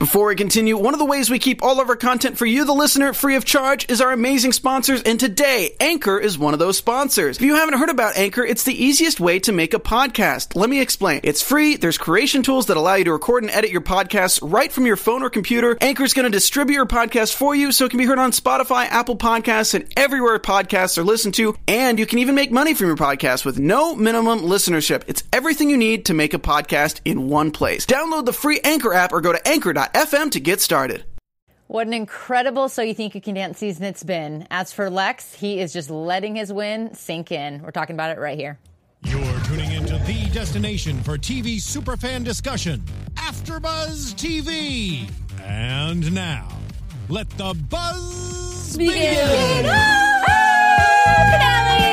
Before we continue, one of the ways we keep all of our content for you, the listener, free of charge is our amazing sponsors, and today, Anchor is one of those sponsors. If you haven't heard about Anchor, it's the easiest way to make a podcast. Let me explain. It's free, there's creation tools that allow you to record and edit your podcasts right from your phone or computer. Anchor's going to distribute your podcast for you so it can be heard on Spotify, Apple Podcasts, and everywhere podcasts are listened to, and you can even make money from your podcast with no minimum listenership. It's everything you need to make a podcast in one place. Download the free Anchor app or go to anchor.fm to get started. What an incredible So You Think You Can Dance season it's been. As for Lex, he is just letting his win sink in. We're talking about it right here. You're tuning into the destination for TV superfan discussion, AfterBuzz TV. And now, let the buzz begin. Finale!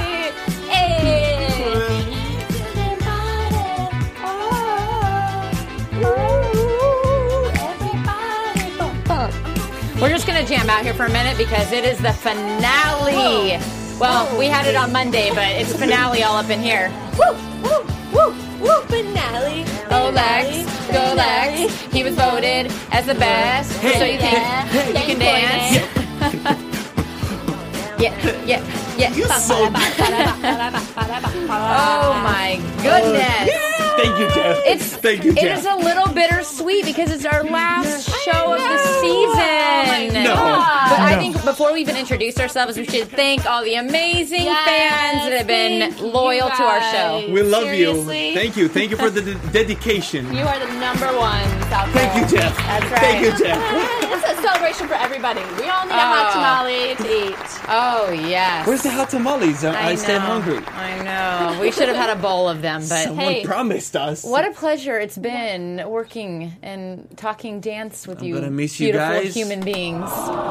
We're just going to jam out here for a minute because it is the finale. Well, we had it on Monday, but it's finale all up in here. Woo, woo, woo, woo, finale. Go Lex, go Lex. He was voted as the best. So you think you can dance? Yeah. You're so Oh my goodness. Thank you, Jeff. It is a little bittersweet because it's our last show of the season. No. But I think before we even introduce ourselves, we should thank all the amazing fans that have been loyal to our show. We love Seriously? you. Thank you. Thank you for the dedication. You are the number one out there. Thank you, Jeff. That's right. Thank you, Jeff. It's a celebration for everybody. We all need a hot tamale to eat. Oh, yes. Where's the hot tamales? I stand know. hungry. I know. We should have had a bowl of them, but Someone promised us. what a pleasure it's been working and talking dance with you, gonna miss you beautiful guys. human beings.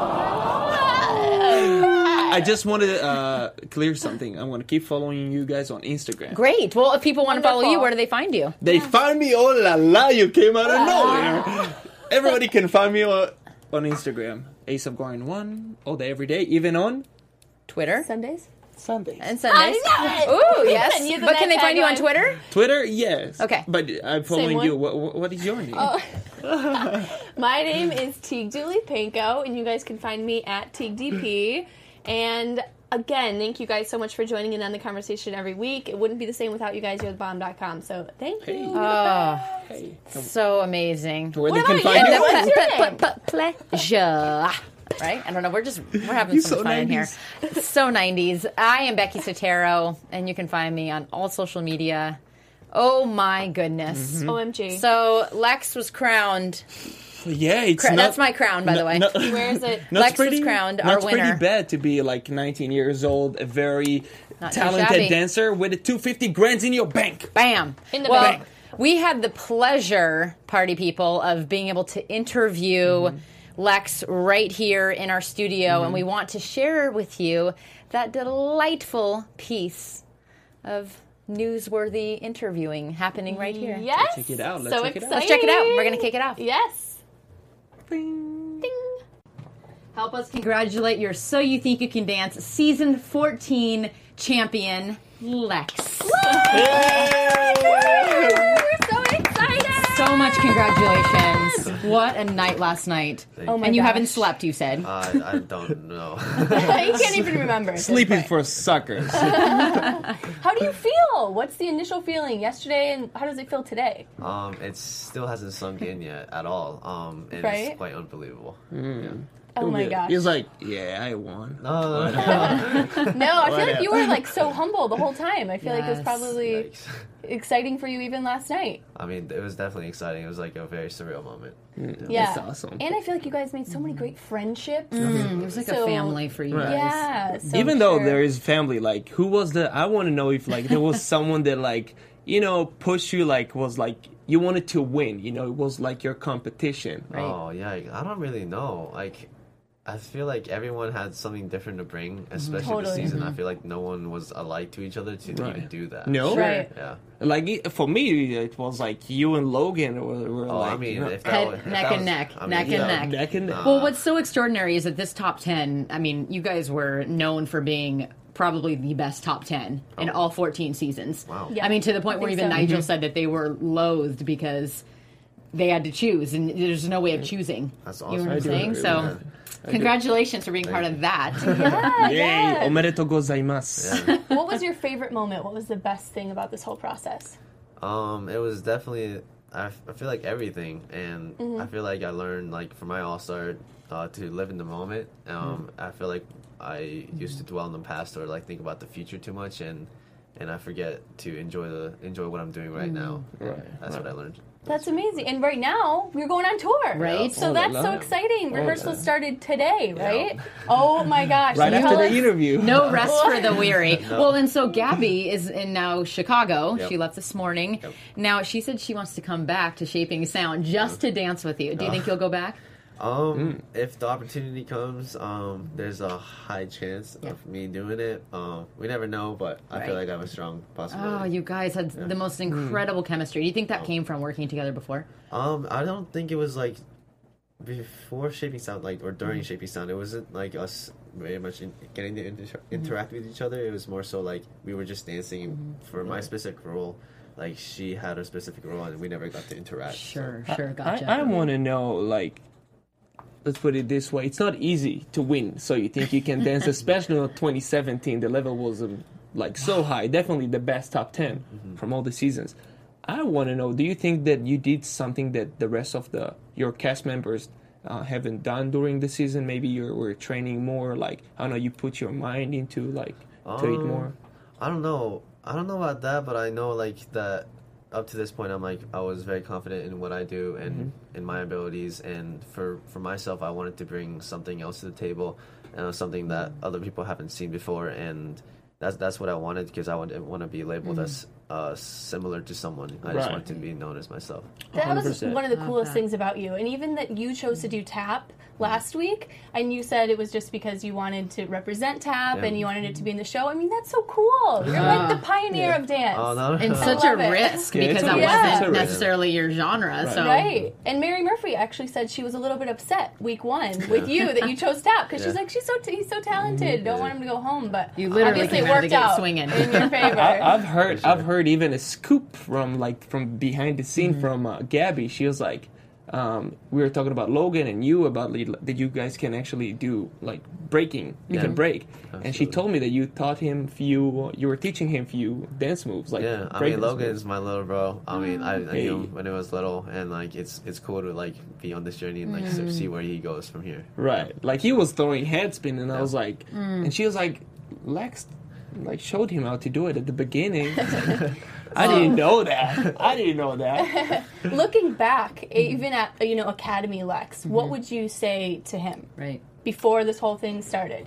I just want to clear something. I'm going to keep following you guys on Instagram. Great. Well, if people want to follow you, where do they find you? They find me, oh la la, you came out of nowhere. Everybody can find me on Instagram. Ace of Grind 1, all day, every day, even on Twitter Sundays? Sundays. and Sundays. I know it. Ooh, yes. Send you the But can they next find you on tagline. Twitter? Twitter, yes. Okay. But I'm following one? you. What is your name? My name is Teague Dooley Panko, and you guys can find me at TeagueDP. And again, thank you guys so much for joining in on the conversation every week. It wouldn't be the same without you guys. You're the bomb.com. So thank you. Oh, Hey. so amazing. Where they What can about find you? you? What's your name? Pleasure. Right? I don't know. We're having You so so much fun in here. 90s. So 90s. I am Becky Sotero, and you can find me on all social media. Oh my goodness. OMG. So Lex was crowned. Yeah, it's That's my crown, by the way. Where is it? Lex was crowned our That's winner. pretty bad to be like 19 years old, a very Not too talented shabby. dancer with a 250 grand in your bank. Bam. In the well, bank. we had the pleasure, party people, of being able to interview Lex right here in our studio, and we want to share with you that delightful piece of newsworthy interviewing happening right here. Yes. Check it out. Let's So check it out. exciting. Let's check it out. We're going to kick it off. Yes. Bing. Ding. Help us congratulate your So You Think You Can Dance Season 14 champion, Lex. We're so excited. So much congratulations. What a night last night. Oh my and you gosh. haven't slept, you said. I don't know. You can't even remember. Sleep is for suckers. How do you feel? What's the initial feeling yesterday, and how does it feel today? It still hasn't sunk in yet at all. And Right? it's quite unbelievable. Oh my gosh. He's like, yeah, I won. No. No, I feel like you were like so humble the whole time. I feel like it was Yes. probably Yikes. exciting for you even last night. I mean, it was definitely exciting. It was like a very surreal moment. Yeah. That's awesome. And I feel like you guys made so many great friendships. It was like a So- family for you Right. guys. Yeah. So Even though sure. there is family, like, who was the? I want to know if like there was someone that like pushed you, like was like you wanted to win. It was like your competition. Right. Oh, yeah. I don't really know. Like, I feel like everyone had something different to bring, especially Totally. this season. I feel like no one was alike to each other to even do that. No, Right. Yeah. like for me, it was like you and Logan were Oh, like I mean, if Head- that was, if neck that and was- neck, I mean, neck and yeah. neck. neck and neck. Well, what's so extraordinary is that this top 10, I mean, you guys were known for being probably the best top 10 in all 14 seasons. Wow. Yeah. I mean, to the point I where think even so. Nigel said that they were loathed because they had to choose, and there's no way of choosing. That's You know awesome. what I'm saying? agree So, with congratulations for being part of that. Yeah. Yay! Omedetou gozaimasu. Yeah. What was your favorite moment? What was the best thing about this whole process? It was definitely, I feel like everything, and Mm-hmm. I feel like I learned, like, for my All-Star, to live in the moment. I feel like I used to dwell in the past or, like, think about the future too much, and I forget to enjoy what I'm doing right now. Right. That's what I learned. That's amazing. And right now, you're going on tour. Right. So Oh, that's la so la. exciting. Oh, Rehearsal yeah. started today, right? Oh my gosh. Right So after tell the us- interview. No rest for the weary. Well, and so Gabby is in now Chicago. Yep. She left this morning. Yep. Now, she said she wants to come back to Shaping Sound just to dance with you. Do you think you'll go back? If the opportunity comes, there's a high chance of me doing it. We never know, but I feel Right. like I have a strong possibility. Oh, you guys had the most incredible chemistry. Do you think that came from working together before? I don't think it was like before Shaping Sound, like, or during Shaping Sound. It wasn't like us very much getting to interact with each other. It was more so like we were just dancing for my specific role. Like, she had her specific role, and we never got to interact. Sure, gotcha. I want to know, like, let's put it this way: it's not easy to win. So you think you can dance, especially in 2017. The level was like so high, definitely the best top 10 from all the seasons. I want to know: do you think that you did something that the rest of your cast members haven't done during the season? Maybe you were training more. Like, I don't know, you put your mind into like to it more. I don't know about that, but I know, like, that up to this point, I was very confident in what I do and in my abilities, and for myself, I wanted to bring something else to the table, and something that other people haven't seen before, and that's what I wanted, because I didn't want to be labeled as similar to someone. I just Right. wanted to be known as myself. That was 100%. one of the coolest that. things about you. And even that you chose to do tap last week, and you said it was just because you wanted to represent tap Yeah. and you wanted it to be in the show. I mean, that's so cool. You're like the pioneer of dance. Oh, no. And such a love it. risk Yeah, it's because a that risk. wasn't It's a risk. necessarily your genre. So Right. And Mary Murphy actually said she was a little bit upset week one with you that you chose tap, because she's Yeah. like, he's so talented. Don't want him to go home. But You literally obviously came it out of the worked gate out swinging. in your favor. I've heard even a scoop from behind the scene from Gabby. She was like, we were talking about Logan and you about that you guys can actually do like breaking. You can break, and she Absolutely. told me that you taught him you were teaching him few dance moves. Like, Yeah, I break mean, dance Logan moves. is my little bro. I mean, I Hey. knew him when I was little, and like it's cool to like be on this journey and like see where he goes from here. Right. Like, he was throwing head spin, and I was like, and she was like, Lex, like, showed him how to do it at the beginning. I didn't know that. I didn't know that. Looking back, even at Academy Lex, what would you say to him right. before this whole thing started?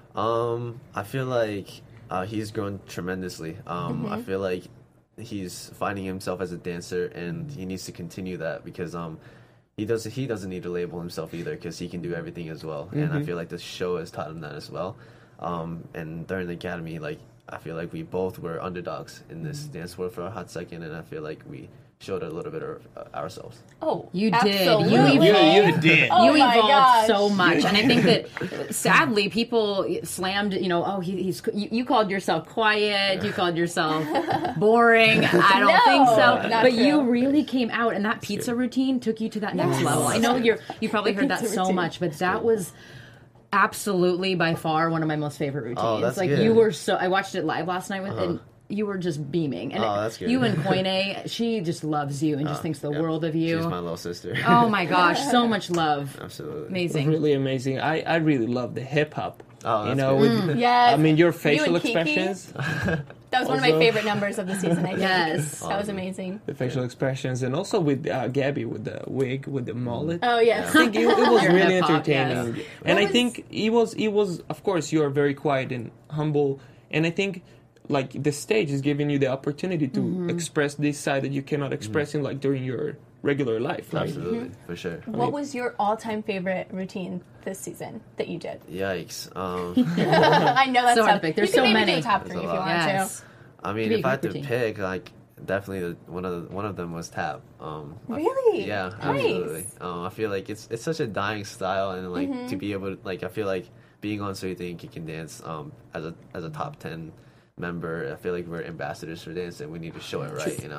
I feel like he's grown tremendously. I feel like he's finding himself as a dancer, and he needs to continue that, because he doesn't need to label himself either, because he can do everything as well. And I feel like this show has taught him that as well. And during the academy, like, I feel like we both were underdogs in this dance world for a hot second, and I feel like we showed a little bit of ourselves. Oh, You did. absolutely. You did. Oh You my evolved gosh. so much, and I think that sadly people slammed. You called yourself quiet. You called yourself boring. I don't No, think so. not But true. you really came out, and that pizza routine took you to that next level. I know you probably heard that pizza so routine. much, but that was absolutely by far one of my most favorite routines. Oh, that's like good. you were so. I watched it live last night and you were just beaming. And Oh, that's good. you and Koine, she just loves you and just thinks the Yeah. world of you. She's my little sister. Oh my gosh, so much love. Absolutely. Amazing. Really amazing. I really love the hip hop. Oh, that's with good. Yes. I mean, your You facial and Kiki? expressions, That was one of my Also- favorite numbers of the season, I think. Yes. That was amazing. the facial expressions, and also with Gabby with the wig, with the mullet. Oh, yes. I think it was Your really hip-hop, entertaining, yes. and What I was- think he was. Of course, you are very quiet and humble, and I think like the stage is giving you the opportunity to express this side that you cannot express in like during your regular life. Right? Absolutely, for sure. What was your all-time favorite routine this season that you did? Yikes. I know that's So hard tough. to pick. There's you can so maybe many. do top There's three a if you lot. want Yes. I mean, Could be if I had to routine. pick, like, definitely one of them was tap. Really? Yeah, Nice. absolutely. I feel like it's such a dying style, and like Mm-hmm. to be able to, like, I feel like being on So You Think You Can Dance as a top 10 member, I feel like we're ambassadors for dance, and we need to show it right, you know.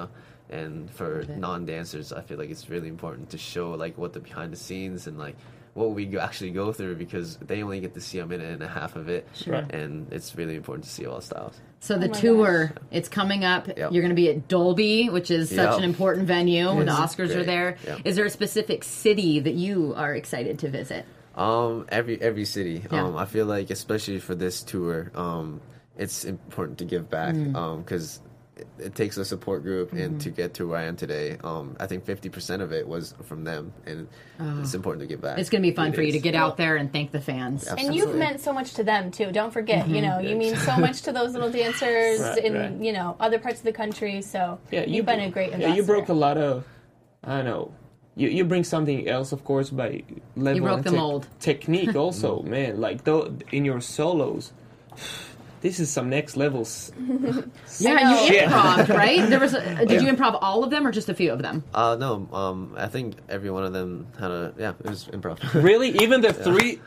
And for non-dancers, I feel like it's really important to show like what the behind the scenes and like what we actually go through, because they only get to see a minute and a half of it, and it's really important to see all styles. So the tour, it's coming up. Yep. You're going to be at Dolby, which is such an important venue. The Oscars are there. Yep. Is there a specific city that you are excited to visit? Every city. I feel like, especially for this tour, it's important to give back, because it takes a support group, and to get to where I am today, I think 50% of it was from them, and it's important to give back. It's going to be fun for you to get out there and thank the fans. Absolutely. And you've meant so much to them too. Don't forget, you mean so much to those little dancers in other parts of the country. So you've been a great ambassador. Yeah, you broke a lot of, I don't know. You bring something else, of course, by level you broke the mold. Technique also, man. Like in your solos. This is some next levels. Yeah, you improv, right? Did you improv all of them or just a few of them? No, I think every one of them had it was improv. Really? Even the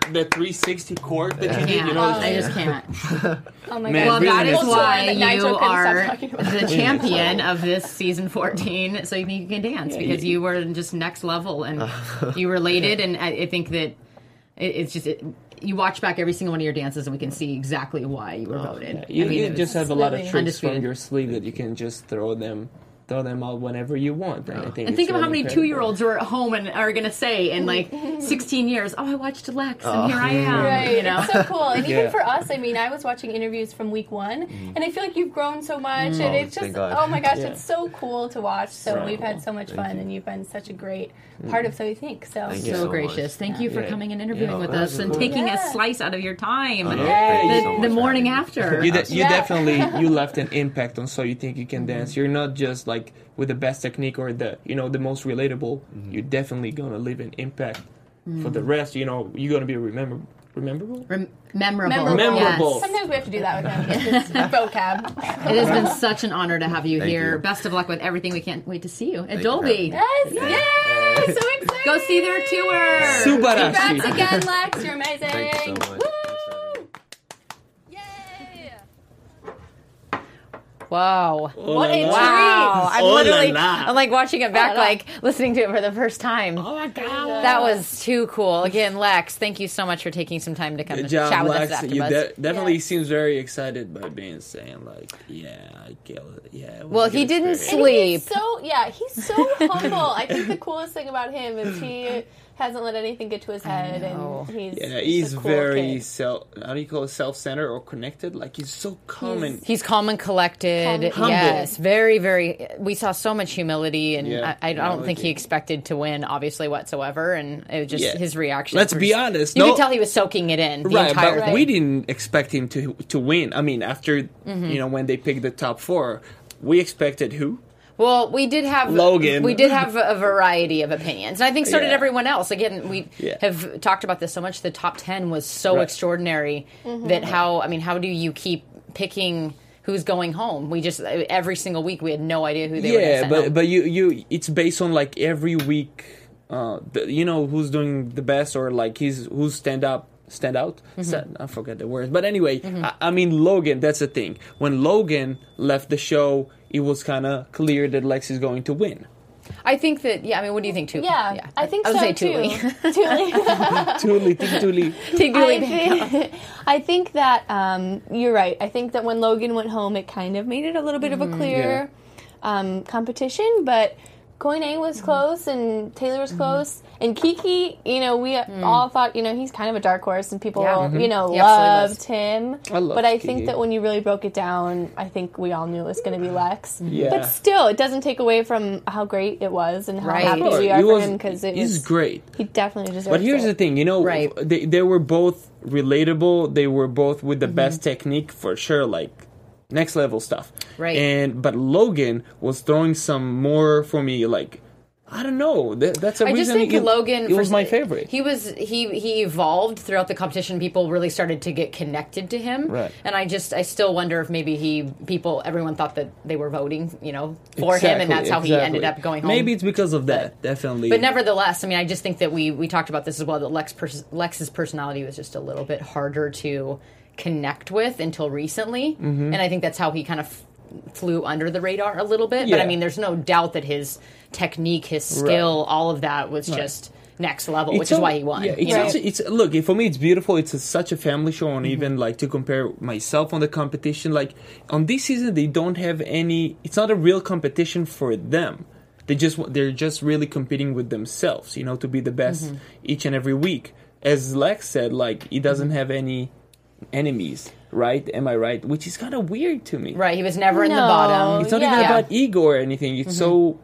360 chord that you did, I just can't. Oh my Man, God. Well, that is why Nigel you couldn't are stop talking about the champion of this season 14, so you think you can dance, because you were just next level, and you related, and I think that it's just... You watch back every single one of your dances, and we can see exactly why you were voted. Yeah. You just have a lot of tricks from your sleeve that you can just throw them out whenever you want. And I think about how many 2-year-olds are at home and are going to say in like 16 years, "Oh, I watched Lex, and here I am." Right. It's so cool. And even for us, I mean, I was watching interviews from week 1, and I feel like you've grown so much, and it's just, oh my gosh, it's so cool to watch. So we've had so much fun, and you've been such a great part of So You Think. So gracious. Thank you for coming and interviewing with us and taking a slice out of your time the morning after. You definitely left an impact on So You Think You Can Dance. You're not just like with the best technique or the most relatable. You're definitely gonna leave an impact for the rest. You're gonna be memorable. Memorable. Yes. Sometimes we have to do that with him. It's vocab. It has been such an honor to have you here. Best of luck with everything. We can't wait to see you at Dolby. Yes! Yay! So excited! Go see their tour. Subarashi. Congrats again, Lex. You're amazing. Thank you so much. Wow. What a treat. Wow. I'm like watching it back, like listening to it for the first time. Oh my God. That was too cool. Again, Lex, thank you so much for taking some time to come and chat with us at AfterBuzz. You definitely seems very excited by being saying like, I kill it. Yeah. Well, he didn't sleep. He's so humble. I think the coolest thing about him is he hasn't let anything get to his head, and he's a cool very self-centered or connected. Like he's so calm he's calm and collected. Humble. Yes, very, very. We saw so much humility, and I don't think he expected to win, obviously whatsoever. And it was just his reaction. Let's be honest. You could tell he was soaking it in the entire thing. We didn't expect him to win. I mean, after when they picked the top 4, we expected who? Well, we did have Logan. We did have a variety of opinions, and I think so did everyone else. Again, we have talked about this so much. The top 10 was so extraordinary that how do you keep picking who's going home? We just every single week we had no idea who they were going to send home. But you it's based on like every week, who's doing the best or like who's stand out. I forget the words, but anyway, I mean Logan. That's the thing. When Logan left the show, it was kind of clear that Lex is going to win. I think that. Yeah, I mean, what do you think, Tuli? Yeah, I think I would so say too. Tuli. I think that you're right. I think that when Logan went home, it kind of made it a little bit of a clear competition, but Koine was close and Taylor was close. And Kiki, we all thought, he's kind of a dark horse and people, loved him. But I think that when you really broke it down, I think we all knew it was going to be Lex. Yeah. But still, it doesn't take away from how great it was and how happy we are for him because he's great. He definitely deserves it. But here's the thing, they were both relatable. They were both with the best technique for sure, like next level stuff. Right. But Logan was throwing some more for me, like, I don't know. That's a reason. I just think Logan was my favorite. He evolved throughout the competition. People really started to get connected to him, right? And I still wonder if maybe everyone thought that they were voting, for him, and that's how he ended up going home. Maybe it's because of that, definitely. But nevertheless, I mean, I just think that we talked about this as well. That Lex's personality was just a little bit harder to connect with until recently, and I think that's how he kind of flew under the radar a little bit. Yeah. But I mean, there's no doubt that his technique, his skill, all of that was just next level, which is why he won. Yeah, it's look, for me, it's beautiful. It's such a family show, and even like to compare myself on the competition. Like on this season, they don't have any. It's not a real competition for them. They're just really competing with themselves, you know, to be the best each and every week. As Lex said, like he doesn't have any enemies, right? Am I right? Which is kind of weird to me. Right, he was never in the bottom. It's not even about ego or anything. It's so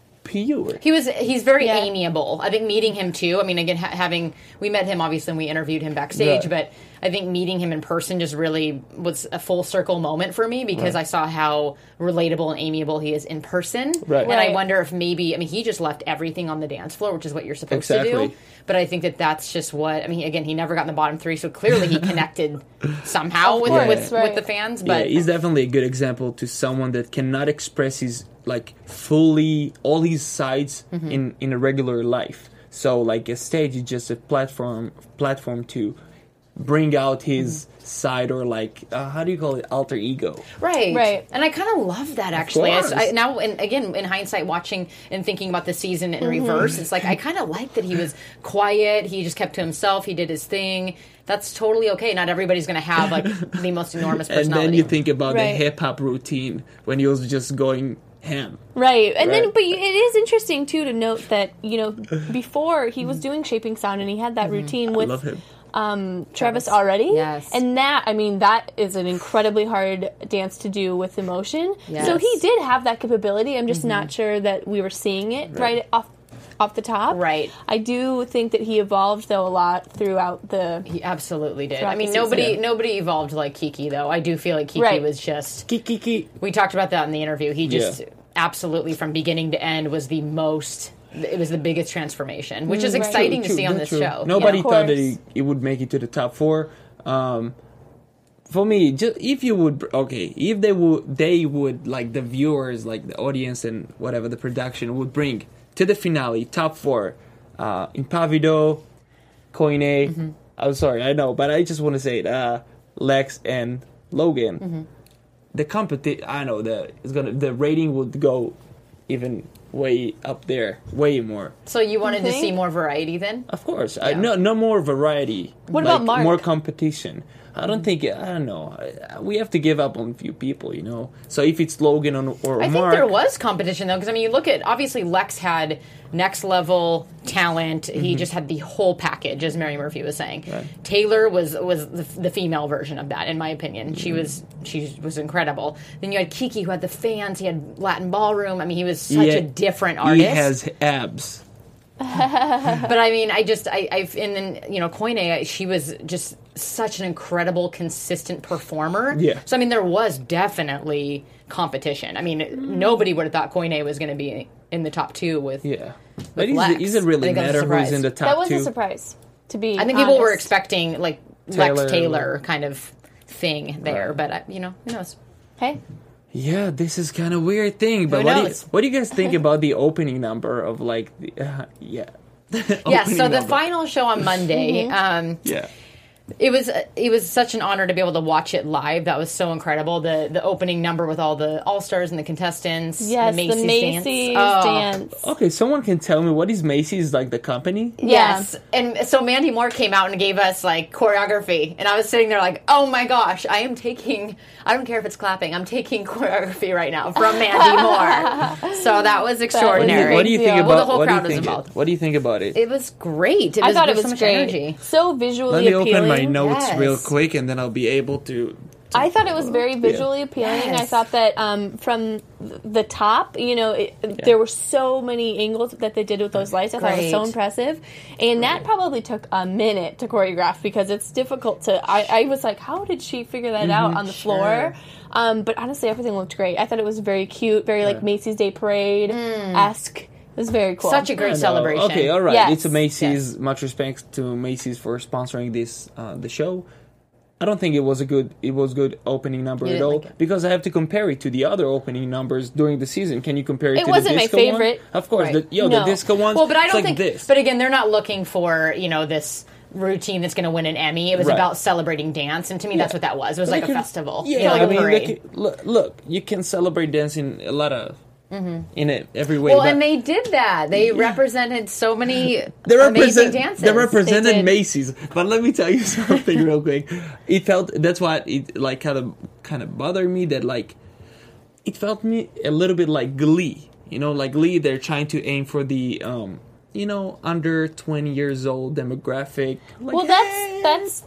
pure. He's very amiable. I think meeting him too. I mean, again, we met him obviously, and we interviewed him backstage, but I think meeting him in person just really was a full circle moment for me because I saw how relatable and amiable he is in person. Right. And I wonder if maybe, I mean, he just left everything on the dance floor, which is what you're supposed to do. But I think that's just what, I mean, again, he never got in the bottom three, so clearly he connected somehow with the fans. But he's definitely a good example to someone that cannot express his, like, fully, all his sides in a regular life. So, like, a stage is just a platform to bring out his side, or like how do you call it, alter ego, right. And I kind of love that, actually. Now, and again, in hindsight, watching and thinking about the season in reverse, it's like I kind of like that he was quiet, he just kept to himself, he did his thing. That's totally okay. Not everybody's going to have like the most enormous personality. And then you think about the hip-hop routine when he was just going ham. Right. And then, but it is interesting too to note that, you know, before he was doing Shaping Sound and he had that routine with I love him. Travis already. Yes. And that is an incredibly hard dance to do with emotion. Yes. So he did have that capability. I'm just not sure that we were seeing it right off the top. Right. I do think that he evolved though a lot throughout the. He absolutely did. throughout I mean, the season. nobody evolved like Kiki though. I do feel like Kiki was just Kiki. We talked about that in the interview. He just absolutely from beginning to end was the most. It was the biggest transformation, which is exciting to see on this show. Nobody thought that he would make it to the top 4. For me, just if they would like the viewers, like the audience and whatever the production would bring to the finale, top 4, Impavido, Koine. I'm sorry, I know, but I just want to say it. Lex and Logan. The competition, I know the rating would go even way up there, way more. So you wanted to see more variety then? Of course. No more variety. What about Mark? More competition. I don't know. We have to give up on a few people, you know. So if it's Logan or Mark. I think there was competition, though, because, I mean, you look at, obviously, Lex had next level talent. He just had the whole package, as Mary Murphy was saying. Right. Taylor was the female version of that, in my opinion. She was incredible. Then you had Kiki, who had the fans. He had Latin Ballroom. I mean, he was such a different artist. He has abs. But I mean, and then, you know, Koine, she was just such an incredible, consistent performer. Yeah. So, I mean, there was definitely competition. I mean, nobody would have thought Koine was going to be in the top 2 with But Lex. doesn't really matter who's in the top 2. That was a surprise, to be I think honest. people were expecting, like, Lex Taylor. Taylor kind of thing there. But, you know, who knows? Hey. Yeah, this is kind of weird thing. But what do you guys think about the opening number of like the Yeah, so the final show on Monday, it was such an honor to be able to watch it live. That was so incredible. The opening number with all the All-Stars and the contestants. Yes, the Macy's dance. Okay, someone can tell me what is Macy's, like the company? Yes. And so Mandy Moore came out and gave us like choreography. And I was sitting there like, oh my gosh, I don't care if it's clapping, I'm taking choreography right now from Mandy Moore. So that was extraordinary. What do you think about the whole crowd was involved. What do you think about it? It was great. I thought it was so much great. energy. So visually Let me appealing. open my notes Yes. real quick, and then I'll be able to I thought it was very visually appealing. Yes. I thought that from the top, you know, there were so many angles that they did with those lights. I thought it was so impressive. And that probably took a minute to choreograph because it's difficult to... I was like, how did she figure that out on the floor? But honestly, everything looked great. I thought it was very cute, very like Macy's Day Parade-esque. It was very cool. Such a great celebration. Okay, all right. Yes. It's a Macy's. Yes. Much respect to Macy's for sponsoring this the show. I don't think it was good opening number at all because I have to compare it to the other opening numbers during the season. Can you compare it to the disco one? It wasn't my favorite. Of course, Right. the disco ones. Well, but I don't like think this. But again, they're not looking for, you know, this routine that's going to win an Emmy. It was Right. about celebrating dance, and to me, that's what that was. It was like a festival. Yeah, You know, like I a mean, parade. look, you can celebrate dance in a lot of in it every way. Well, but and they did that. They represented so many they amazing dances. They represented did. Macy's. But let me tell you something real quick. It felt that's why it like kind of bothered me that like it felt me a little bit like Glee. You know, like Glee, they're trying to aim for the under 20 years old demographic. Like, Well, that's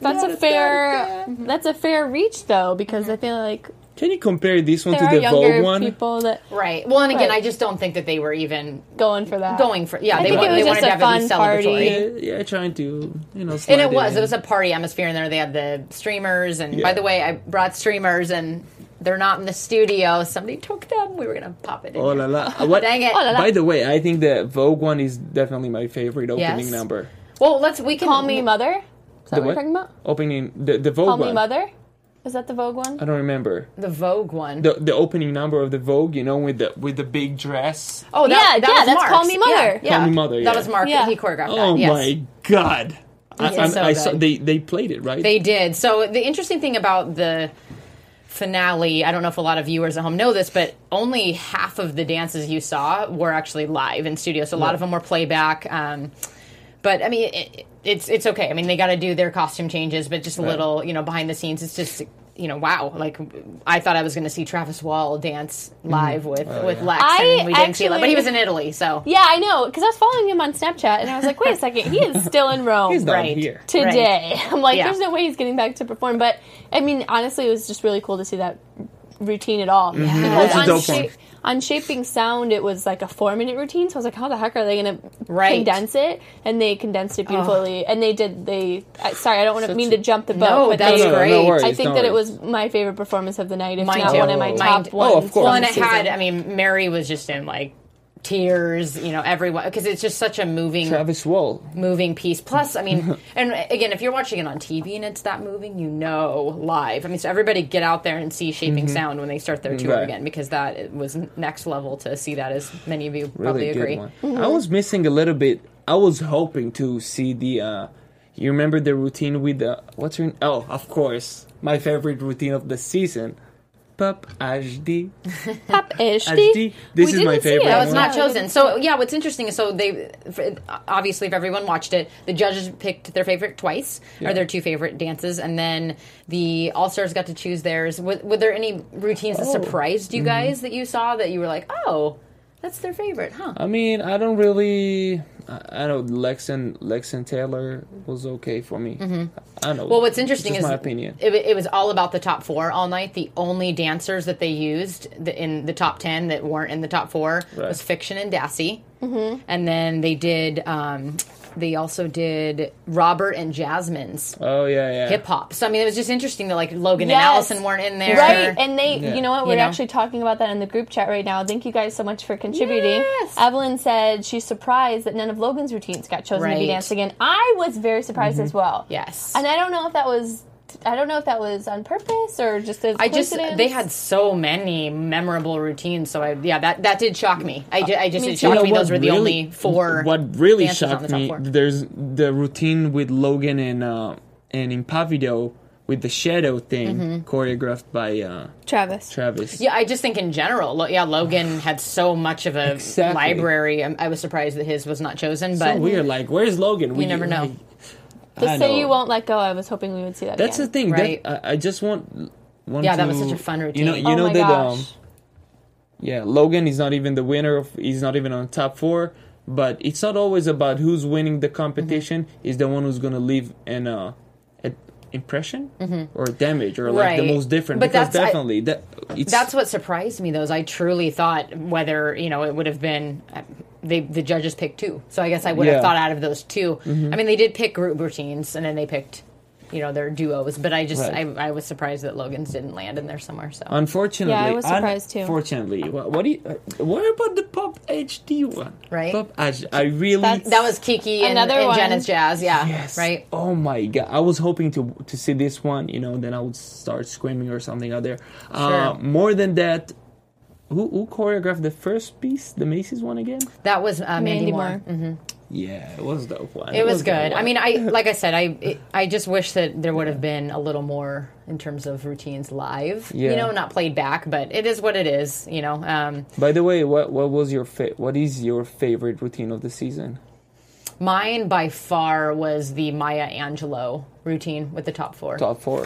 a fair reach though, because I feel like Can you compare this one there to are the younger Vogue one? people that Right. Well, and again, Right. I just don't think that they were even going for that. going for. Yeah, I they think it was they just wanted to a have it be fun party. celebratory. Yeah, trying to And slide it was. in. It was a party atmosphere in there. They had the streamers, and Yeah. by the way, I brought streamers, and they're not in the studio. Somebody took them. We were gonna pop it in. Oh here. la la! What? Dang it! Oh la la. By the way, I think the Vogue one is definitely my favorite opening Yes. number. Well, we can Call Me Mother. Is that what what? you're talking about? Opening the Vogue Call one. Me Mother. Is that the Vogue one? I don't remember the Vogue one. the opening number of the Vogue. You know, with the big dress. Oh, Yeah, that was that's Mark's. Call Me Mother. Yeah, Call Me Mother, yeah. That was Mark. Yeah. He choreographed Oh that. Yes. my god! It's so I saw good. they played it right. They did. So the interesting thing about the finale, I don't know if a lot of viewers at home know this, but only half of the dances you saw were actually live in studio. So a lot of them were playback. But I mean, it's okay. I mean, they got to do their costume changes, but just a little, behind the scenes. It's just, wow. Like I thought I was going to see Travis Wall dance live with Lex, and we didn't see it. But he was in Italy, so Yeah, I know, because I was following him on Snapchat, and I was like, wait a second, he is still in Rome He's not right. here. today. I'm like, Yeah. there's no way he's getting back to perform. But, I mean, honestly, it was just really cool to see that routine at all. That was Because a on, dope one. on Shaping Sound, it was like a 4-minute routine, so I was like, how the heck are they going to Right. condense it? And they condensed it beautifully. And sorry, I don't want to mean to jump the boat, No, but that's they, great. No worries, I think no that it worries. was my favorite performance of the night, if Mine not too. one of my Mine top too. ones. Oh, of course. Well, and it from the had, season. I mean, Mary was just in like tears, everyone, because it's just such a moving Travis Wall. piece. Plus, I mean, and again, if you're watching it on TV and it's that moving, live. I mean, so everybody get out there and see Shaping Sound when they start their tour Right. again, because it was next level to see that, as many of you probably Really agree. good one. I was missing a little bit. I was hoping to see the. You remember the routine with the what's her? Oh, of course, my favorite routine of the season. Pop HD. Pop HD. HD. This We is my didn't see favorite it. That was one. not Yeah, chosen. we didn't So yeah, what's interesting is obviously if everyone watched it, the judges picked their favorite twice, or their two favorite dances, and then the All Stars got to choose theirs. Were there any routines that surprised you guys that you saw that you were like, oh, that's their favorite, huh? I mean, I don't really. I know Lex and Taylor was okay for me. I know. Well, what's interesting just is my opinion. It was all about the top four all night. The only dancers that they used in the top 10 that weren't in the top four Right. was Fiction and Dassy. And then they did. They also did Robert and Jasmine's Oh yeah. hip hop. So I mean, it was just interesting that like Logan Yes. and Allison weren't in there. Right, and they, Yeah. you know what, we're You know? actually talking about that in the group chat right now. Thank you guys so much for contributing. Yes. Evelyn said she's surprised that none of Logan's routines got chosen to be Right. danced again. I was very surprised as well. Yes. And I don't know if that was on purpose or just a coincidence. They had so many memorable routines. So that did shock me. It Me shocked too. me. Those were the only four. What really dancers on shocked the top me, four. there's the routine with Logan and in Pavido with the shadow thing choreographed by Travis. Travis. Yeah, I just think in general, Logan had so much of a Exactly. library. I was surprised that his was not chosen, but So weird. Like, where's Logan? You never know. Just say you won't let go. I was hoping we would see that That's again. the thing. Right. That I just want. Yeah, that was to- such a fun You routine. know, you Oh know my that. gosh. Yeah, Logan is not even the winner of. He's not even on top four. But it's not always about who's winning the competition. Is the one who's gonna leave an impression or damage or like the Right. most different. But because that's- definitely that's what surprised me. Though, is I truly thought whether it would have been. The judges picked two, so I guess I would have Yeah. thought out of those two. I mean, they did pick group routines, and then they picked, their duos. But I just Right. I was surprised that Logan's didn't land in there somewhere. So Unfortunately, Yeah, I was surprised too. Unfortunately, what about the Pop HD one? Right. Pop HD. I really. that was Kiki and Another one. Jenna's Jazz. Yeah, Yes. right. Oh my god! I was hoping to see this one. Then I would start screaming or something out there. Sure. More than that, who choreographed the first piece, the Macy's one again? That was Mandy Moore. Moore. Yeah, it was dope one. It was dope good. one. I mean, I just wish that there would have been a little more in terms of routines live. Yeah. You know, not played back, but it is what it is. You know. By the way, what was your what is your favorite routine of the season? Mine by far was the Maya Angelou routine with the top four. Top 4.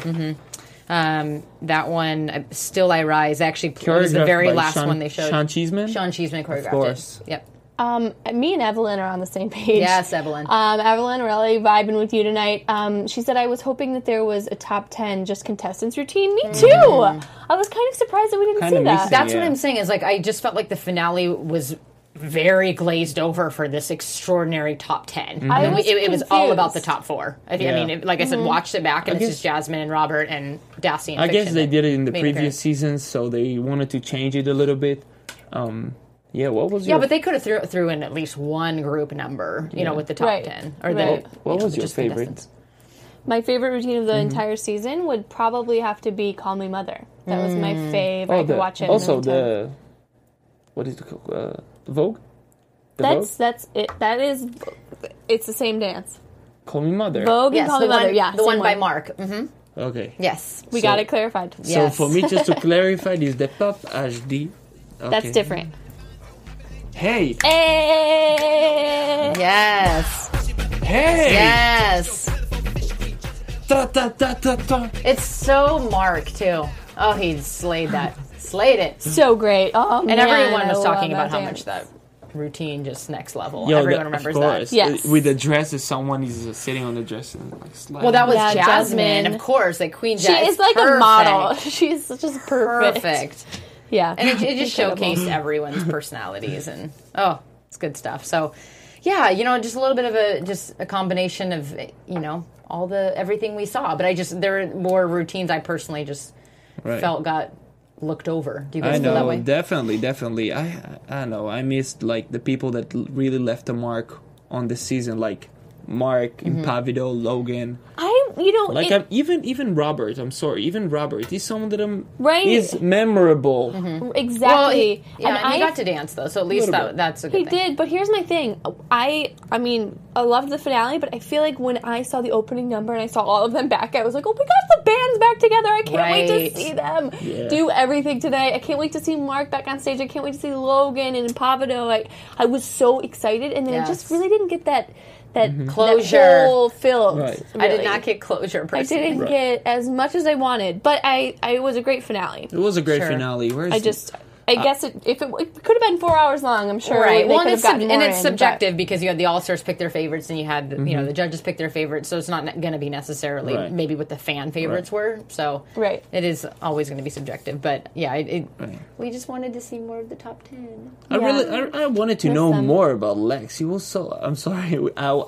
That one, Still I Rise, actually was the Choreographed very by last Sean- one they showed. Sean Cheeseman? Sean Cheeseman choreographed course. it. Yep. Me and Evelyn are on the same page. Yes, Evelyn. Evelyn, really vibing with you tonight. She said, I was hoping that there was a top 10 just contestants routine. Me too. I was kind of surprised that we didn't Kinda see that. missing That's Yeah. what I'm saying is like I just felt like the finale was very glazed over for this extraordinary top 10. I was It was all about the confused. top 4. I Yeah. mean, like I said, watched it back and it's guess- just Jasmine and Robert and Dassy and I guess Fiction they that did it in the made previous appearance. seasons, so they wanted to change it a little bit. Yeah, what was Yeah, your but they could have threw in at least one group number, you know, with the top Right. 10. Or Right. What was your just favorite? contestants. My favorite routine of the Mm-hmm. entire season would probably have to be Call Me Mother. That was my fave. I could watch it. also anytime. the what is it called? Vogue. The Vogue? That's it. That is, it's the same dance. Call Me Mother. Vogue and Yes, Call the Me Mother. one, Yeah, the same one by Mark. Okay. Yes. We So- got it clarified. So Yes. for me, just to clarify, this is the Pop HD. Okay. That's different. Hey, Hey! Yes. hey! Yes. Ta, ta, ta, ta, ta. It's so Mark, too. Oh, he slayed that. Slayed it. So great. Oh, And man, everyone was I talking love about how dance. much that routine just next level. Yo, Everyone of remembers course. that. Yes. With the dresses, someone is sitting on the dress and like sliding. Well, that was Yeah, Jasmine, Jasmine. of course, like Queen She Jazz. is like a model. She's just perfect. Perfect. Yeah. And it just Incredible. showcased everyone's personalities and it's good stuff. So yeah, you know, just a little bit of a combination of, you know, everything we saw. But there were more routines I personally just Right. felt got looked over. Do you guys I feel that know, way? definitely. I know. I missed like the people that really left a mark on the season, like Mark, Impavido, Logan. Like even Robert. I'm sorry, even Robert. He's someone that Right. is memorable. Exactly. And he got to dance though, so at least Little bit. that's a good He thing. did, but here's my thing. I mean, I loved the finale, but I feel like when I saw the opening number and I saw all of them back, I was like, oh my gosh, the band's back together. I can't wait Right. to see them Yeah. do everything today. I can't wait to see Mark back on stage. I can't wait to see Logan and Pavido. I was so excited, and then I just Yes. really didn't get that Closure. that whole filled. Right. I did really. not get closure I personally. didn't get as much as I wanted, but it was a great finale. It was a great Sure. finale. I guess it could have been 4 hours long, I'm sure. Right. They Well, could and have gotten more it's in, but- subjective because you had the all-stars pick their favorites and you had you know the judges pick their favorites, so it's not going to be necessarily Right. maybe what the fan favorites were. So Right. it is always going to be subjective. But yeah, Right. we just wanted to see more of the top 10. I wanted to know them. more about Lex. He was so. I'm sorry.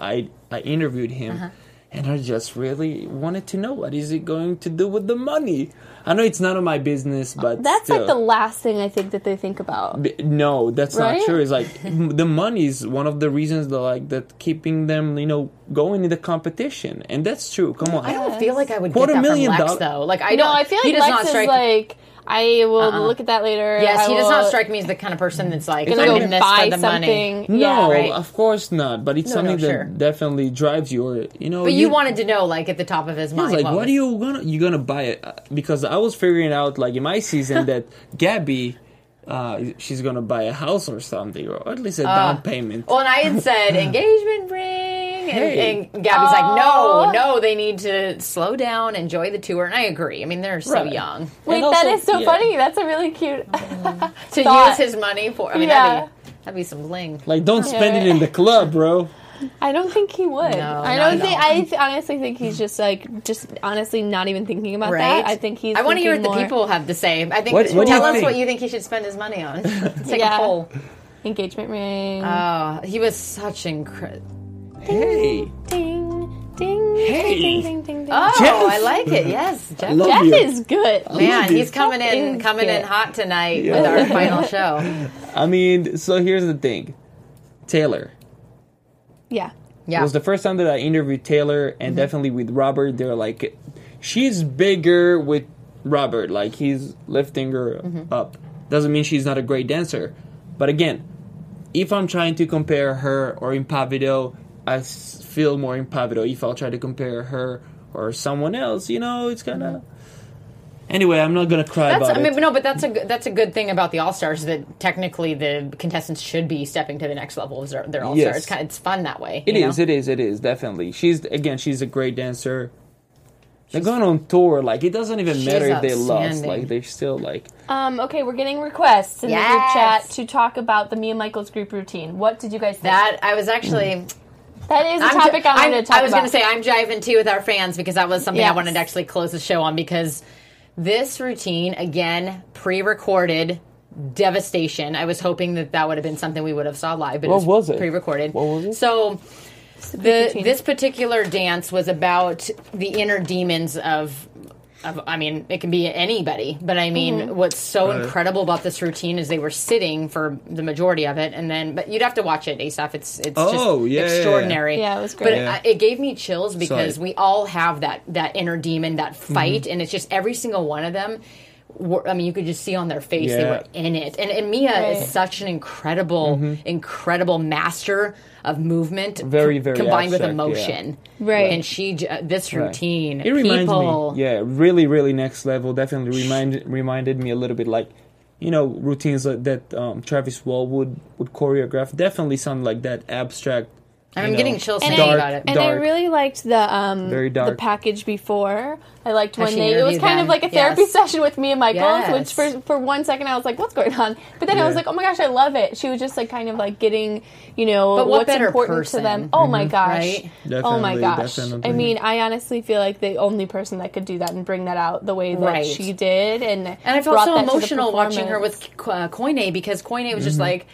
I interviewed him, and I just really wanted to know what is he going to do with the money. I know it's none of my business, but That's still. like the last thing I think that they think about. No, that's Right? not true. It's like the money is one of the reasons that keeping them, going in the competition, and that's true. Come on, I don't feel like I would $250,000 get that from Lex though. Like I don't. No, I feel he like does Lex not is strike. like, I will look at that later. Yes, I he does will- not strike me as the kind of person that's like Gonna I'm go in this buy for the money. something. no, Yeah, right. of course not. But it's No, something sure. that definitely drives your, But you wanted to know, like at the top of his I mind, was like, what was- are you gonna buy it? Because I was figuring out, like in my season, that Gabby, she's gonna buy a house or something, or at least a down payment. Well, and I had said engagement ring, Hey. and Gabby's like, no, they need to slow down, enjoy the tour, and I agree. I mean, they're so Right. young Wait, And that also- is so yeah. funny. That's a really cute. to Thought. use his money for. I mean, Yeah. that'd be some bling. Like, don't spend it in the club, bro. I don't think he would. No, I not don't at think. all. I honestly think he's just honestly not even thinking about Right? that. I think he's. I want to hear what thinking the more people have to say. I think. What do you tell us think? what you think he should spend his money on. Let's take Yeah. a poll. engagement ring. He was such incredible. Hey, ding, ding, Hey. ding, ding, ding, ding. Oh, Jeff. I like it. Yes, Jeff. love Jeff you. is good. Man, love he's it. coming in Jeff is hot tonight with our final show. I mean, so here's the thing, Taylor. Yeah. Yeah. It was the first time that I interviewed Taylor, and definitely with Robert. They're like, she's bigger with Robert. Like, he's lifting her up. Doesn't mean she's not a great dancer. But again, if I'm trying to compare her or Impavido, I feel more Impavido. If I'll try to compare her or someone else, it's kind of... Anyway, I'm not gonna cry about it. No, but that's a good thing about the All Stars, that technically the contestants should be stepping to the next level of their All Stars. Yes. It's fun that way. It is definitely. She's a great dancer. They're going on tour. Like, it doesn't even matter if they lost. Like, they're still like. Okay, we're getting requests in the group chat to talk about the Mia Michaels group routine. What did you guys think? That I was actually. That is a topic I wanted to talk about. I was going to say I'm jiving too with our fans, because that was something I wanted to actually close the show on, because this routine, again, pre-recorded, devastation. I was hoping that would have been something we would have saw live, but What was it? Pre-recorded. What was it? So this particular dance was about the inner demons of I mean, it can be anybody, but I mean, what's so incredible about this routine is they were sitting for the majority of it, but you'd have to watch it, Asaph. It's just extraordinary. Yeah, it was great. But it gave me chills, because we all have that inner demon, that fight, and it's just every single one of them. I mean, you could just see on their face they were in it. And Mia is such an incredible master of movement, very, very combined abstract, with emotion. Yeah. Right. And this routine, it reminds me, really, really next level. Definitely reminded me a little bit like, routines that Travis Wall would choreograph. Definitely sound like that abstract. I'm getting chills thinking about it. And I really liked very dark. the package before. I liked when it was kind of like a therapy session with Mia Michaels, which for 1 second I was like, what's going on? But then I was like, oh my gosh, I love it. She was just like kind of like getting, what's important to them. Oh my gosh. Right? Oh my gosh. Definitely. I mean, I honestly feel like the only person that could do that and bring that out the way that she did. And I felt so emotional watching her with Koine, because Koine was just like,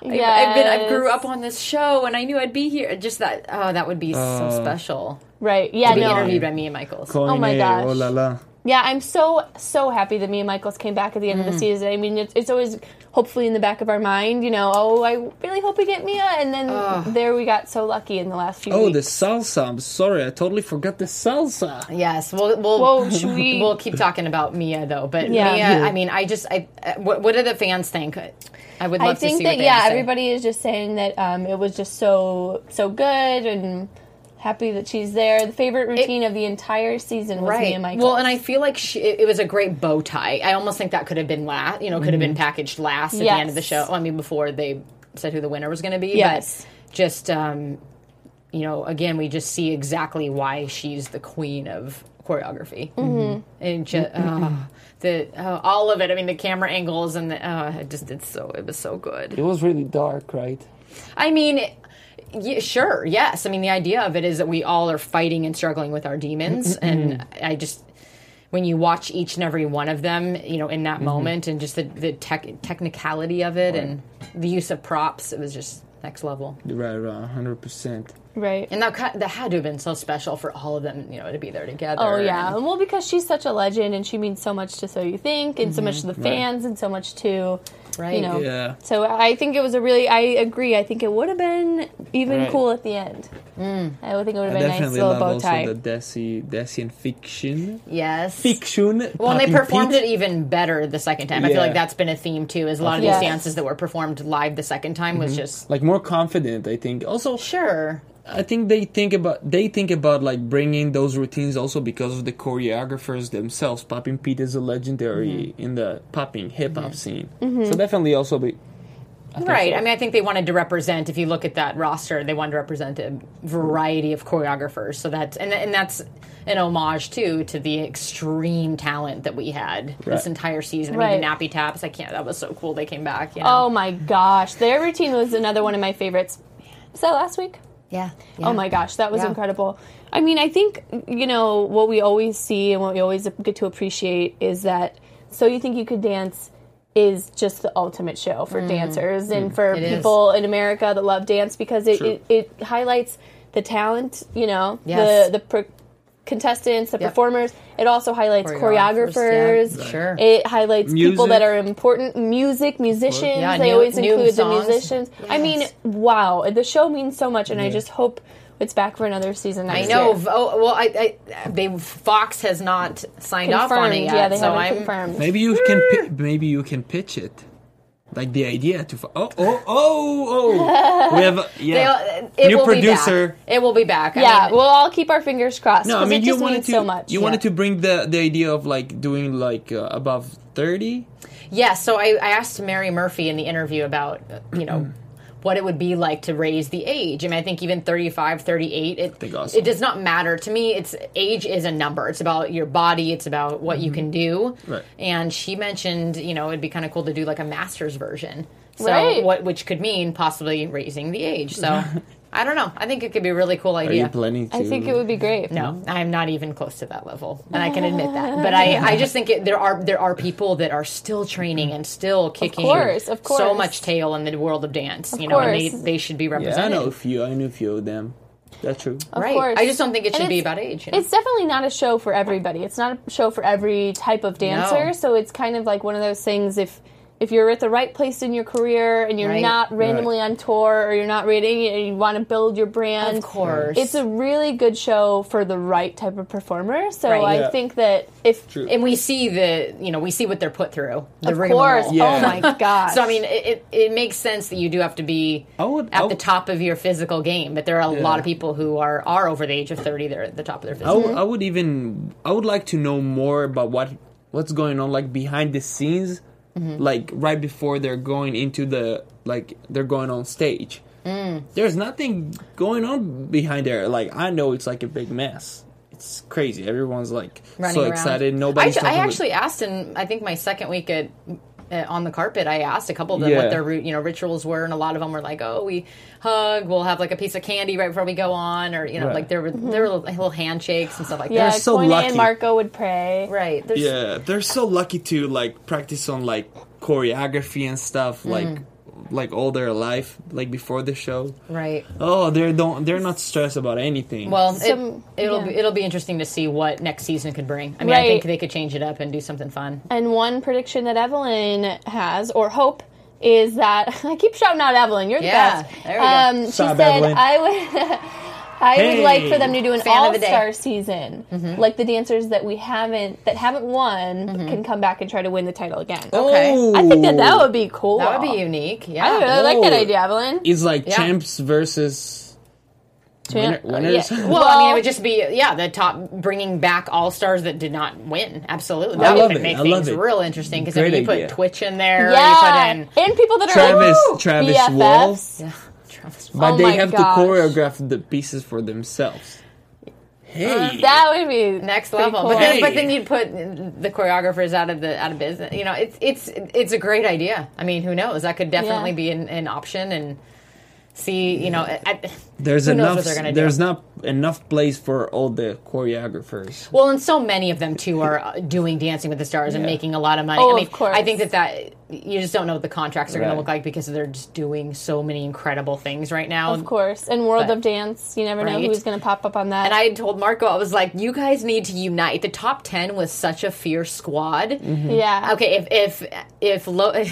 I grew up on this show, and I knew I'd be here. Just that, that would be so special. Right, yeah, to be interviewed by Mia Michaels. Koine, oh my gosh. Oh la la. Yeah, I'm so happy that Mia Michaels came back at the end of the season. I mean, it's always hopefully in the back of our mind, I really hope we get Mia, and then there we got so lucky in the last few weeks. The salsa. I'm sorry, I totally forgot the salsa. Yes, we'll keep talking about Mia though. But Mia, I mean, what do the fans think? I would love to see what they have to say. Everybody is just saying that it was just so good, and happy that she's there. The favorite routine of the entire season was Mia Michaels. Well, and I feel like it was a great bow tie. I almost think that could have been last. Could have been packaged last at the end of the show. I mean, before they said who the winner was going to be. Yes. But just again, we just see exactly why she's the queen of choreography, and just all of it. I mean, the camera angles and it was so good. It was really dark, right? I mean. Yeah, sure. Yes. I mean, the idea of it is that we all are fighting and struggling with our demons, and when you watch each and every one of them, in that moment, and just the technicality of it, and the use of props, it was just next level. Right, 100%. Right. And that had to have been so special for all of them, to be there together. Oh, yeah. Well, because she's such a legend, and she means so much to So You Think, and so much to the fans, and so much to... Right. Yeah. So I think it was I agree. I think it would have been even cool at the end. I would think it would have been a nice little bow tie. I definitely love also the Desi Fiction. Yes. Fiction. Well, and they performed it even better the second time. I feel like that's been a theme too, is a lot of these dances that were performed live the second time was just... Like more confident, I think. Also... Sure. I think they think about like bringing those routines also because of the choreographers themselves. Poppin' Pete is a legendary in the popping hip hop scene, so definitely also be right. So. I mean, I think they wanted to represent. If you look at that roster, they wanted to represent a variety of choreographers. So that's and that's an homage too to the extreme talent that we had this entire season. I mean, the Nappy Taps. That was so cool. They came back. Oh my gosh, their routine was another one of my favorites. Was that last week? Yeah. Oh my gosh, that was incredible. I mean, I think, what we always see and what we always get to appreciate is that So You Think You Could Dance is just the ultimate show for dancers and for people in America that love dance, because it highlights the talent, the contestants, the performers. It also highlights choreographers. Yeah. Sure. It highlights people that are important. musicians. Yeah, they always include the musicians. Yes. I mean, wow. The show means so much, and I just hope it's back for another season next year. I know. Oh, well, Fox has not signed off on it yet. Yeah, they haven't confirmed. Maybe you can pitch it. like the idea to we have It new will producer. Be back. It will be back. Yeah, I mean, we'll all keep our fingers crossed. No, I mean it you just wanted means to so much. you wanted to bring the idea of like doing like above 30. yeah. So I asked Mary Murphy in the interview about what it would be like to raise the age. I mean, I think even 35, 38, it does not matter. To me, age is a number. It's about your body. It's about what you can do. Right. And she mentioned, it'd be kind of cool to do like a master's version. So Right. which could mean possibly raising the age. So I don't know. I think it could be a really cool Are idea. you planning to? I think it would be great. No, I'm not even close to that level, and I can admit that. But I just think there are people that are still training and still kicking of course. so much tail in the world of dance. Of And course. they should be Yeah, I represented. know a few. I knew a few of them. That's true. Of Right. course. I just don't think it And should be it's- about age. It's definitely not a show for everybody. It's not a show for every type of dancer. No. So it's kind of like one of those things. If you're at the right place in your career and you're Right. not randomly on tour or you're not rating and you want to build your brand, Of course. it's a really good show for the right type of performer. So Right. I Yeah. think that if True. And we see we see what they're put through. The of rigmarole. course, Yeah. oh my gosh. So I mean, it makes sense that you do have to be at the top of your physical game. But there are a lot of people who are over the age of 30. They're at the top of their physical. I would like to know more about what's going on like behind the scenes, like right before they're going into they're going on stage. There's nothing going on behind there. Like I know it's like a big mess. It's crazy. Everyone's like Running so around. excited. Nobody's I talking actually asked in I think my second week at on the carpet, I asked a couple of them Yeah. what their rituals were, and a lot of them were like, "Oh, we hug. We'll have like a piece of candy right before we go on," or Right. like there were little handshakes and stuff like yeah, that. so Koine lucky. and Marco would pray. Right. There's, Yeah, they're so lucky to like practice on like choreography and stuff like all their life, like before the show. Right. Oh, they're not stressed about anything. Well, yeah. it'll be interesting to see what next season could bring. I mean, I Right. think they could change it up and do something fun. And one prediction that Evelyn has, or hope, is that I keep shouting out Evelyn. You're the Yeah, best. there we go. She Stop, said Evelyn. I would. I would Hey. like for them to do an Fan of the day. all-star season, like the dancers that haven't won can come back and try to win the title again. Okay. Oh. I think that would be cool. That would be unique. Yeah. I really like that Oh. idea, Evelyn. It's like Yeah. champs versus Champ- winners. yeah. Well, I mean, it would just be the top, bringing back all stars that did not win. Absolutely, that love would it. make I love things it. real interesting because Great you put idea. Twitch in there, Yeah, you put in and people that are Travis like, Travis BFFs. Wolf, yeah, Travis. but Oh they my have gosh. to choreograph the pieces for themselves. Hey, That would be Next pretty level, cool. but then you'd put the choreographers out of business. It's a great idea. I mean, who knows? That could definitely Yeah. be an option and see. there's who knows enough. what they're gonna do. There's not enough place for all the choreographers. Well, and so many of them too are doing Dancing with the Stars and making a lot of money. Oh, I mean, of course. I think that you just don't know what the contracts are going Right. to look like because they're just doing so many incredible things right now. Of course. And World But- of Dance, you never know Right. who's going to pop up on that. And I told Marco, I was like, you guys need to unite. The top 10 was such a fierce squad. yeah. Okay, if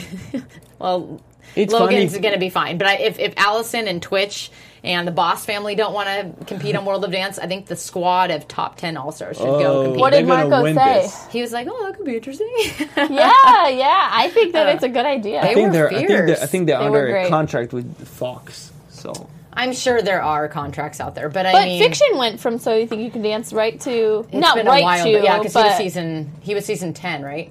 well, It's Logan's funny. going to be fine. But if Allison and Twitch and the Boss family don't want to compete on World of Dance, I think the squad of top 10 All-Stars should go compete. What did they're gonna Marco win say? this. He was like, oh, that could be interesting. Yeah. I think that it's a good idea. They were fierce. I think they're They were under a great. contract with Fox. So I'm sure there are contracts out there, but I But mean, Fiction went from So You Think You Can Dance right to it's not been right a while, to, but yeah, because but he was season 10, right?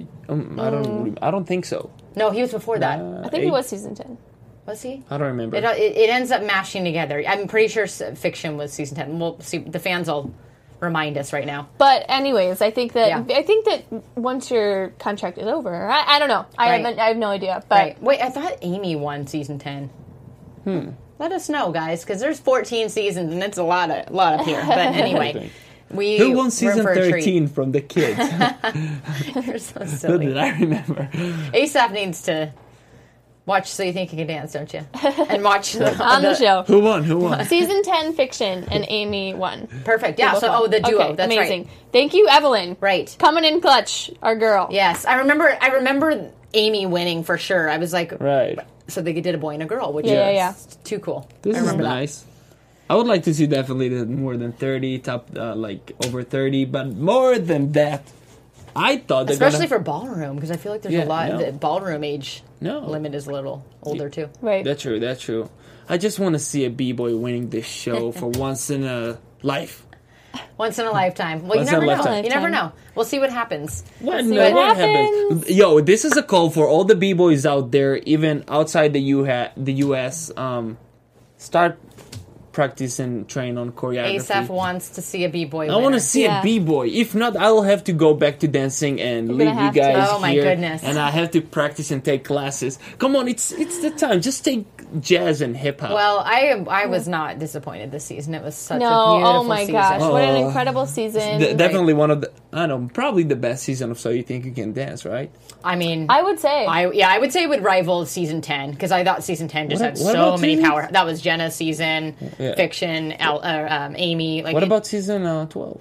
I don't think so. No, he was before that. I think it was season 10. Was he? I don't remember. It ends up mashing together. I'm pretty sure Fiction was season 10. We'll see. The fans will remind us right now. But anyways, I think that Yeah. once your contract is over, I don't know. Right. I have no idea. But Right. Wait, I thought Amy won season 10. Let us know, guys, because there's 14 seasons and it's a lot up here. But anyway, Who won we're in season for a treat. 13 from the kids? You're so Who silly. did I remember? ASAP needs to watch So You Think You Can Dance, don't you? And watch on the show. Who won? Season 10 Fiction and Amy won. Perfect. Yeah. They So, both won. the duo. Okay, That's amazing. right. Thank you, Evelyn. Right. Coming in clutch, our girl. Yes, I remember Amy winning for sure. I was like, Right. so they did a boy and a girl, which Yeah, is too cool. This I is remember nice. I would like to see definitely more than 30, top like over 30, but more than that, I thought they're Especially gonna, for ballroom, because I feel like there's Yeah, a lot. no. The ballroom age No. limit is a little older too. Right. That's true. That's true. I just want to see a b-boy winning this show for once in a life. Once in a lifetime. Well, Once you in a never know. lifetime. You never know. We'll see what happens. What? see No, what what happens. happens? Yo, this is a call for all the b-boys out there, even outside the U.S. Start practicing, train on choreography. ASAP wants to see a b-boy. I want to see Yeah. a b-boy. If not, I'll have to go back to dancing and You're leave gonna you have to. guys Oh, my here. goodness. And I have to practice and take classes. Come on, it's the time. Just take jazz and hip hop. Well, I was not disappointed this season. It was such No, a beautiful oh my season. gosh, what an Oh. incredible season. Definitely one of the, I don't know, probably the best season of So You Think You Can Dance, right? I mean, I would say. I would say it would rival season 10 because I thought season 10 just What had about so many season- power. That was Jenna's season, Yeah. Fiction, Amy. Like What it- about season 12?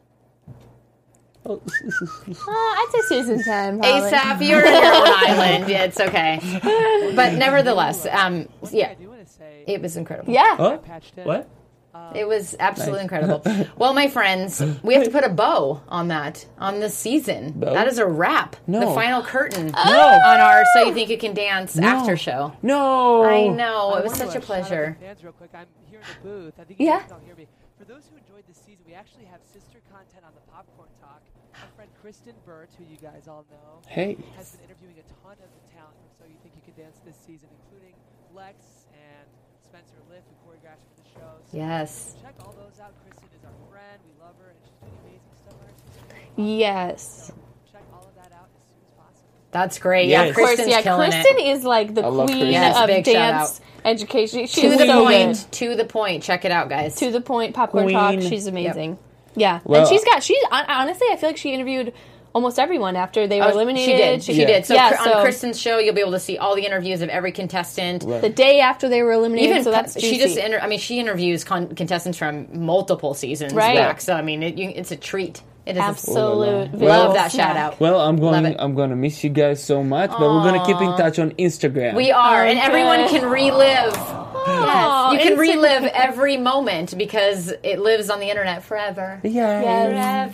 Oh, I'd say season 10. Probably. ASAP? You're in your own island. Yeah, it's okay. But nevertheless, yeah, I do want to say, it was incredible. Yeah. oh, patched in. what? It was absolutely incredible. Well, my friends, we have to put a bow on this season. Bow? That is a wrap. No. The final curtain No. on our So You Think You Can Dance No. after show. No. I know. I It was wanna such a shout out pleasure. to the fans real quick. I'm here in the booth. I think you Yeah. guys can all hear me. For those who enjoyed this season, we actually have sister content on the Popcorn Talk. Our friend Kristen Burt, who you guys all know, Hey. has been interviewing a ton of the talent from So You Think You Can Dance this season, including Lex and Spencer Lift, who choreographed for the show. So Yes. check all those out. Kristen is our friend. We love her, and she's doing amazing stuff on our sister. Yes. Check all of that out as soon as possible. That's great. Yes. Yeah, Of Of course, Kristen's yeah. killing Kristen it. is like the I love queen Kristen. Yes, of big shout dance education. She's To the so point. good. To the point. Check it out, guys. To the point. Popcorn Queen. Talk. She's amazing. Yeah. Well, and she's honestly, I feel like she interviewed almost everyone after they were eliminated. She did. She Yeah. did. So, Yeah, on Kristen's show, you'll be able to see all the interviews of every contestant. Right. The day after they were eliminated, Even so that's she juicy. just she interviews contestants from multiple seasons Right. back. So I mean, it's a treat. It is. Absolute. Well- Love that shout Yeah. out. Well, I'm Love it. going to miss you guys so much, but we're going to keep in touch on Instagram. We are, and Okay. everyone can relive. Aw, You can Instagram. relive every moment because it lives on the internet forever. Yeah.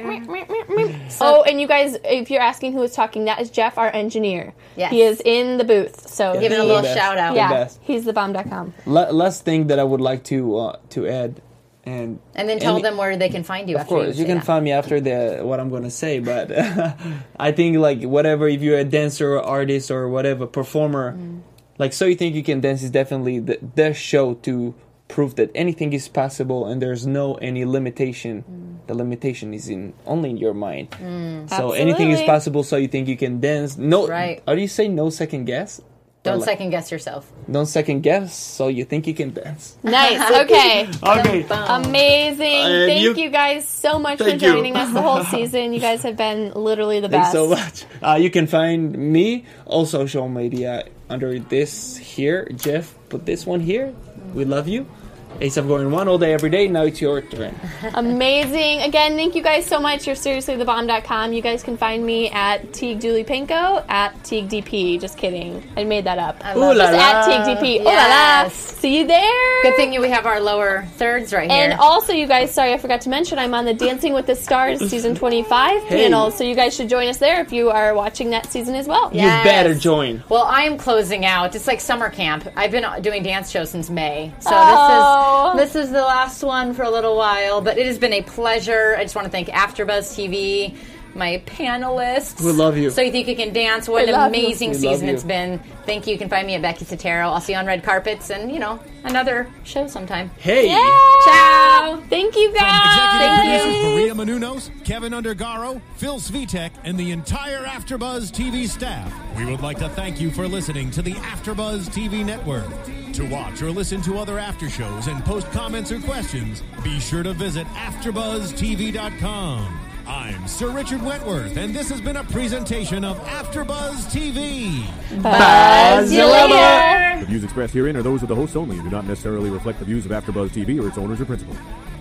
Oh, and you guys, if you're asking who is talking, that is Jeff, our engineer. Yes. He is in the booth. So Giving a The little best. shout out. The yeah, best. he's thebomb.com. Last thing that I would like to add, and And then tell them where they can find you. of course you can find me after what I'm gonna say, but I think like whatever, if you're a dancer or artist or whatever performer, like So You Think You Can Dance is definitely the show to prove that anything is possible and there's no any limitation. The limitation is only in your mind. So anything is Absolutely. possible. So You Think You Can Dance. No, Right. Are you saying no second guess? Don't Or like, second guess yourself. Don't second guess. So You Think You Can Dance. Nice. Okay. Okay. Amazing. And Thank you guys so much for Thank you. joining us the whole season. You guys have been literally the Thanks best. so much. You can find me on social media under this here. Jeff, put this one here. We love you. ASAP Going One all day, every day. Now it's your turn. Amazing. Again, thank you guys so much. You're seriously thebomb.com. You guys can find me at Teague Dulipenko at TeagueDP. Just kidding. I made that up. I love Ooh la Just la. at TeagueDP. Oh la la. Yes. See you there. Good thing we have our lower thirds right here. And also, you guys, sorry, I forgot to mention, I'm on the Dancing with the Stars season 25 Hey. panel, so you guys should join us there if you are watching that season as well. Yeah. You better join. Well, I am closing out. It's like summer camp. I've been doing dance shows since May. So Oh. this is the last one for a little while, but it has been a pleasure. I just want to thank AfterBuzz TV, my panelists. We love you. So You Think You Can Dance. What We an love you. amazing We love season you. it's been. Thank you. You can find me at Becky Sotero. I'll see you on red carpets and, another show sometime. Hey. Ciao. Thank you guys. Executive producers Maria Menounos, Kevin Undergaro, Phil Svitek, and the entire AfterBuzz TV staff. We would like to thank you for listening to the AfterBuzz TV network. To watch or listen to other after shows and post comments or questions, be sure to visit AfterBuzzTV.com. I'm Sir Richard Wentworth, and this has been a presentation of AfterBuzz TV. Buzz you later. The views expressed herein are those of the hosts only and do not necessarily reflect the views of AfterBuzz TV or its owners or principals.